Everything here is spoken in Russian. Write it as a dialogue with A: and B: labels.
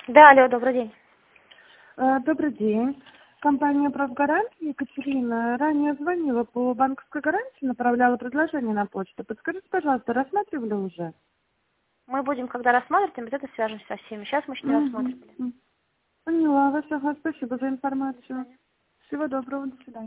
A: Да, алло, добрый день.
B: Добрый день. Компания «Правгарант», Екатерина. Ранее звонила по банковской гарантии, направляла предложение на почту. Подскажите, пожалуйста, рассматривали уже?
A: Мы будем, когда рассматривать, обязательно свяжемся со всеми. Сейчас мы еще не рассматривали.
B: Поняла вас. Ага, спасибо за
A: До
B: информацию.
A: свидания.
B: Всего доброго. До свидания.